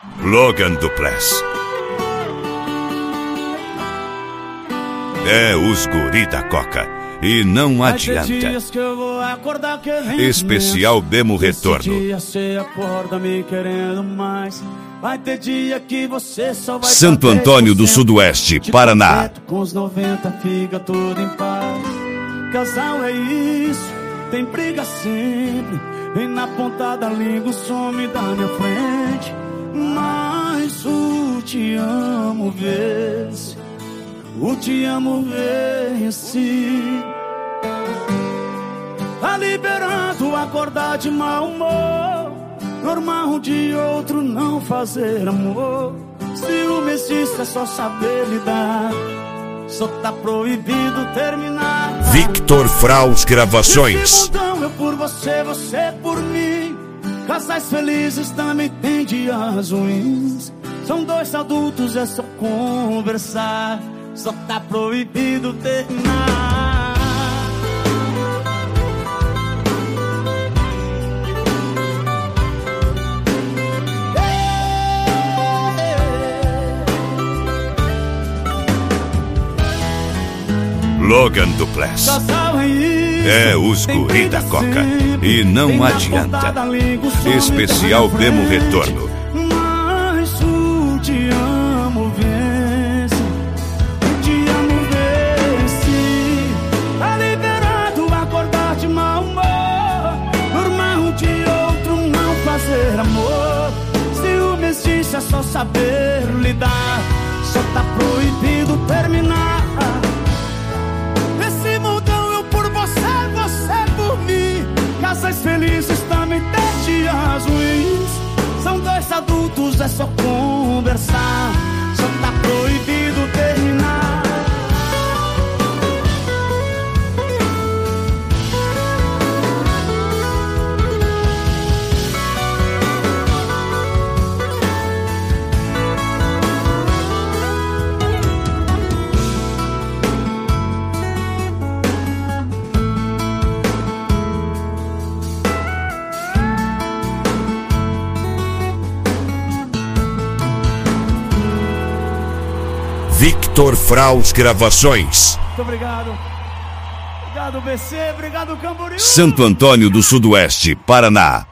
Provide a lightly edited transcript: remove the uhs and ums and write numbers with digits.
Logan Duplex. É os guri da Coca e não adianta. Especial Demo Retorno. Vai ter dia que você só vai Santo Antônio do Sudoeste, Paraná. Com os 90 fica tudo em paz. Casal é isso, tem briga sempre. Vem na ponta da língua, some da minha frente. Mas o te amo vence, o te amo vence. Tá liberando acordar de mau humor. Normal um de outro não fazer amor. Ciúme existe, é só saber lidar. Só tá proibido terminar. Victor Fraus Gravações. Eu por você, você por mim. Casais felizes também tem dias ruins. São dois adultos, é só conversar. Só tá proibido terminar. Logan Duplex. É os guri da Coca e não adianta. Especial Demo Retorno. Mas o te amo vence, o te amo vence. Tá liberado acordar de mau humor. Normal um de outro não fazer amor. Ciúme existe, é só saber lidar. Só tá proibido terminar. Casais felizes também tem dias ruins. São dois adultos, é só conversar. Só tá proibido terminar. Victor Fraus Gravações. Muito obrigado. Obrigado, BC. Obrigado, Camboriú. Santo Antônio do Sudoeste, Paraná.